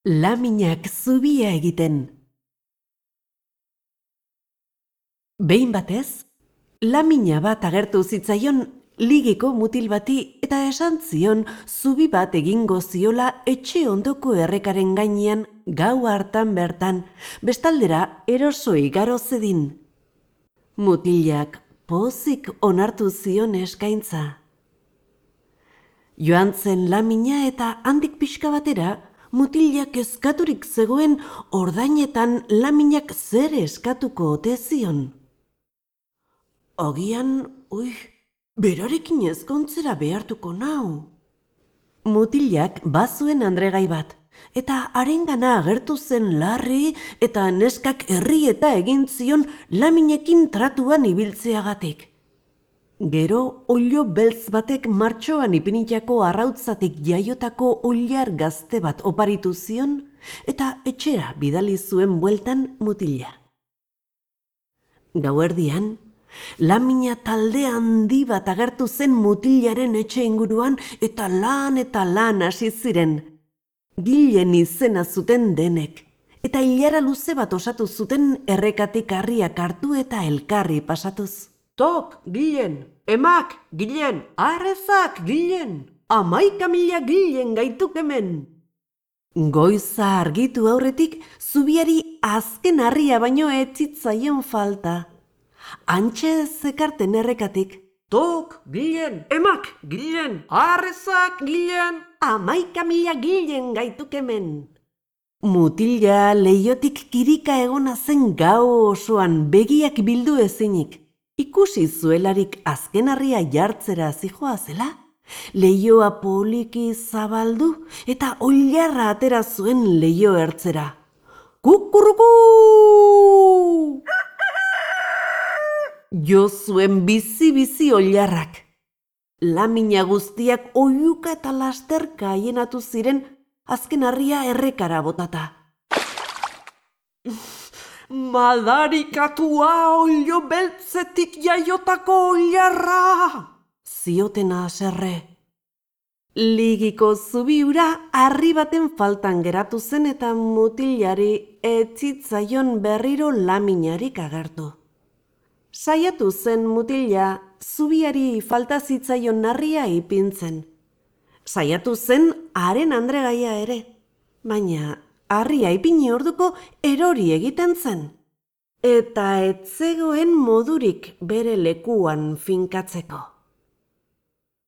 Laminak zubia egiten. Behin batez, lamina bat agertu zitzaion ligiko mutil bati eta esan zion zubi bat egingo ziola etxe ondoko errekaren gainean gau hartan bertan, bestaldera eroso igaro zedin. Mutilak pozik onartu zion eskaintza. Joan zen lamina eta handik pixka batera, mutilak eskaturik zegoen ordainetan laminak zer eskatuko ote zion. Agian, berarekin ezkontzera behartuko nau. Mutilak bazuen andregai bat, eta harengana agertu zen larri eta neskak herrieta egin zion laminekin tratuan ibiltzeagatik. Gero, oilo beltz batek martxoan ipinitako arrautzatik jaiotako oilar gazte bat oparitu zion, eta etxera bidali zuen bueltan mutila. Gauerdian, lamina talde handi bat agertu zen mutilaren etxe inguruan eta lan hasi ziren. Gilen izena zuten denek, eta ilara luze bat osatu zuten errekatik harriak hartu eta elkarri pasatuz. Tok, Gilen, emak, Gilen, arrezak, Gilen, 11.000 Gilen gaituk hemen. Goiza argitu aurretik, zubiari azken harria baino ez zitzaion falta. Antxe zekarten errekatik. Tok, Gilen, emak, Gilen, arrezak, Gilen, 11.000 Gilen gaituk hemen. Mutila leiotik kirika egona zen gau osoan begiak bildu ezinik. Ikusi zuelarik azken harria jartzera zijoa zela, leioa poliki zabaldu eta oilarra atera zuen leio ertzera. Kukurruku! Jo zuen bizi-bizi oilarrak. Lamina guztiak oihuka eta lasterka aienatu ziren azken harria errekara botata. Madarikatua oilo beltzetik jaiotako oilarra! Zioten haserre. Ligiko zubiura harri baten faltan geratu zen eta mutilari ez zitzaion berriro laminarik agertu. Saiatu zen mutila zubiari falta zitzaion harria ipintzen. Saiatu zen haren andregaia ere, baina harria ipini orduko erori egiten zen. Eta ez zegoen modurik bere lekuan finkatzeko.